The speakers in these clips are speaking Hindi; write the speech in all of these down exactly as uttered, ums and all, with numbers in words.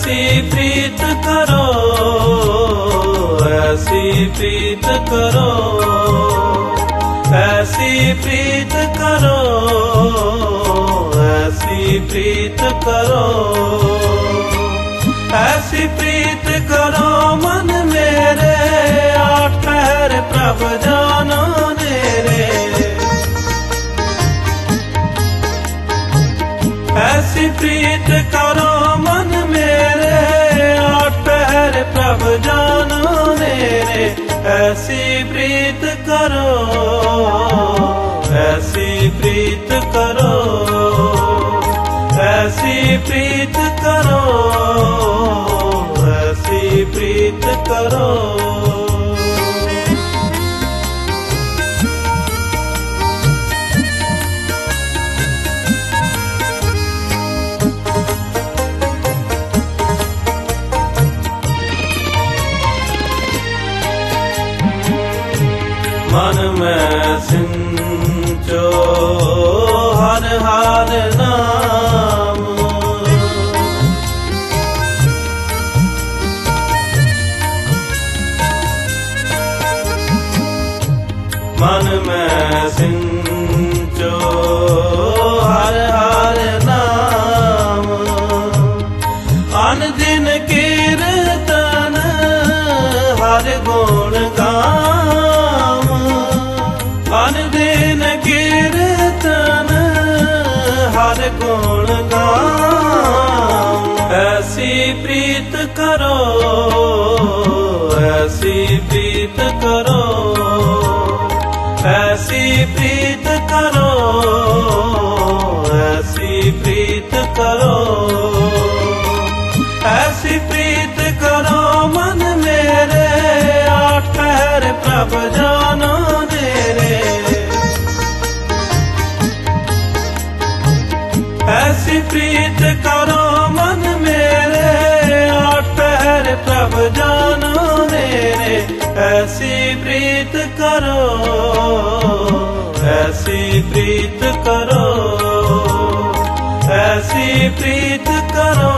ऐसी प्रीत करो, ऐसी प्रीत करो, ऐसी प्रीत करो, ऐसी प्रीत करो, ऐसी प्रीत करो मन मेरे, आठ पहर प्रभ जानो नेरे। ऐसी प्रीत करो मन मेरे, आठ पहर प्रभ जानो नेरे। ऐसी प्रीत करो, ऐसी प्रीत करो, ऐसी प्रीत करो, ऐसी प्रीत करो। मन में सिंचो हर हर नाम, मन में सिंचो हर हर नाम। अन दिन कीर्तन हर गुण गाम, अन दिन कीर्तन हर गुण गाम। ऐसी प्रीत करो, ऐसी प्रीत करो, ऐसी प्रीत करो, ऐसी प्रीत करो, ऐसी प्रीत करो मन मेरे, आठ पहर प्रभ जानो नेरे। ऐसी प्रीत करो मन मेरे, आठ पहर प्रभ जानो नेरे। ऐसी प्रीत करो, ऐसी प्रीत करो, ऐसी प्रीत करो,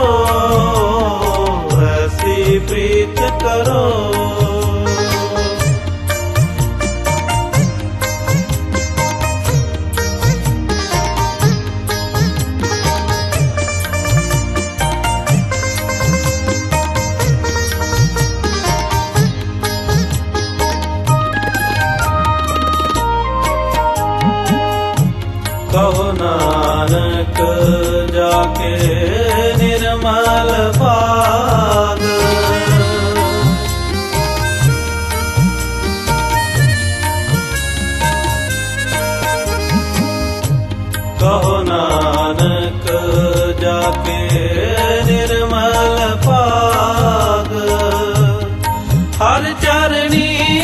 ऐसी प्रीत करो। कहो नानक जाके निर्मल बाग, कहो नानक जाके निर्मल बाग। हर चरणी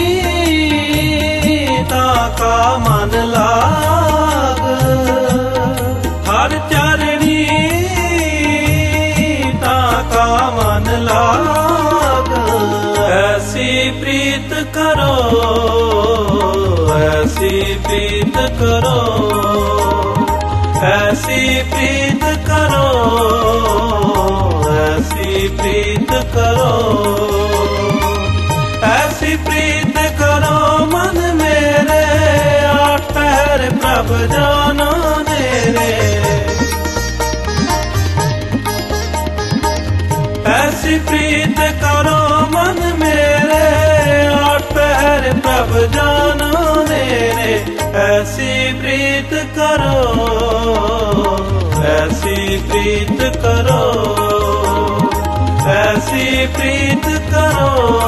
ताका मन लाग, हर चरणी ताका मन लाग। ऐसी प्रीत करो, ऐसी प्रीत करो, ऐसी प्रीत करो, ऐसी प्रीत करो, ऐसी प्रीत करो मन मेरे, आठ पहर प्रभ जानो नेरे। ऐसी प्रीत करो मन मेरे, आठ पहर प्रभ जानो नेरे। ऐसी प्रीत करो, ऐसी प्रीत करो, ऐसी प्रीत करो,